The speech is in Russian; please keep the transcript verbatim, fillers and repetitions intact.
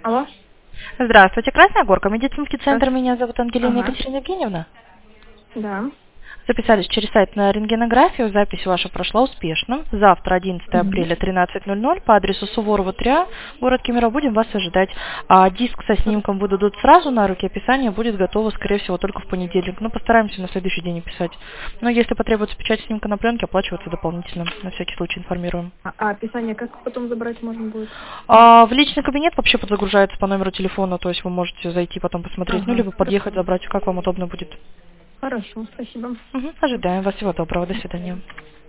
Алло? Здравствуйте, Красная Горка, медицинский Да. центр. Меня зовут Ангелина Ага. Екатерина Евгеньевна. Да. Записались через сайт на рентгенографию. Запись ваша прошла успешно. Завтра, одиннадцатое Мгм. апреля, тринадцать ноль ноль, по адресу Суворова три А, город Кемерово, будем вас ожидать. А диск со снимком выдадут сразу на руки, описание будет готово, скорее всего, только в понедельник. Но постараемся на следующий день описать. Но если потребуется печать снимка на пленке, оплачиваться дополнительно. На всякий случай информируем. А, а описание как потом забрать можно будет? А в личный кабинет вообще подзагружается по номеру телефона, то есть вы можете зайти потом посмотреть, ну Ага. либо подъехать забрать, как вам удобно будет. Хорошо, спасибо. Мгм, ожидаем вас. Всего доброго. До свидания.